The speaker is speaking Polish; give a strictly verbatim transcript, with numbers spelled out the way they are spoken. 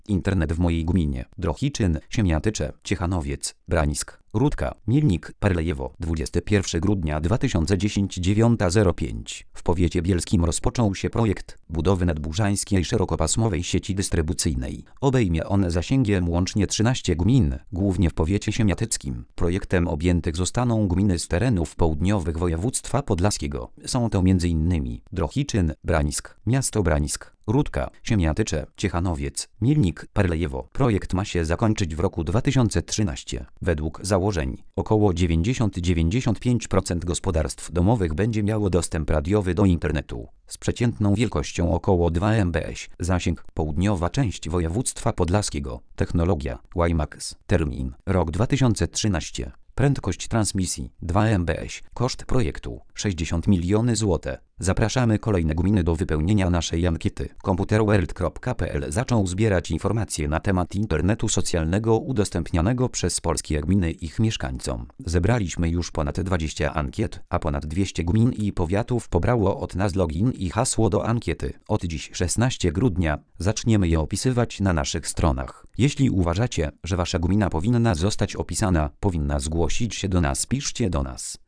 Internet w mojej gminie. Drohiczyn, Siemiatycze, Ciechanowiec, Brańsk, Rudka, Mielnik, Perlejewo. dwudziestego pierwszego grudnia dwa tysiące dziesiątego, dziewiąta zero pięć. W powiecie bielskim rozpoczął się projekt budowy nadburzańskiej szerokopasmowej sieci dystrybucyjnej. Obejmie on zasięgiem łącznie trzynastu gmin, głównie w powiecie siemiatyckim. Projektem objętych zostaną gminy z terenów południowych województwa podlaskiego. Są to m.in. Drohiczyn, Brańsk, miasto Brańsk, Rudka, Siemiatycze, Ciechanowiec, Mielnik, Perlejewo. Projekt ma się zakończyć w roku dwa tysiące trzynastym. Według założeń około dziewięćdziesiąt do dziewięćdziesięciu pięciu procent gospodarstw domowych będzie miało dostęp radiowy do internetu z przeciętną wielkością około dwa megabity. Zasięg południowa część województwa podlaskiego. Technologia WiMAX. Termin rok dwa tysiące trzynasty. Prędkość transmisji dwa megabity. Koszt projektu sześćdziesiąt milionów złotych. Zapraszamy kolejne gminy do wypełnienia naszej ankiety. komputerworld kropka p l zaczął zbierać informacje na temat internetu socjalnego udostępnianego przez polskie gminy ich mieszkańcom. Zebraliśmy już ponad dwadzieścia ankiet, a ponad dwieście gmin i powiatów pobrało od nas login i hasło do ankiety. Od dziś szesnastego grudnia zaczniemy je opisywać na naszych stronach. Jeśli uważacie, że wasza gmina powinna zostać opisana, powinna zgłosić się do nas, piszcie do nas.